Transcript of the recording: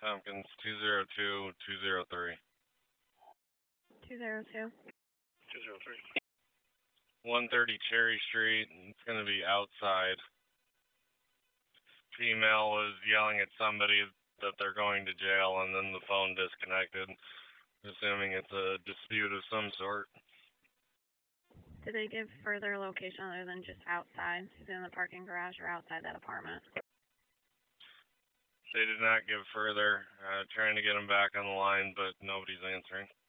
Tompkins 202-203. 202. 203. 130 Cherry Street. It's going to be outside. Female was yelling at somebody that they're going to jail, and then the phone disconnected. Assuming it's a dispute of some sort. Did they give further location other than just outside? Is it in the parking garage or outside that apartment? They did not give further. Trying to get them back on the line, but nobody's answering.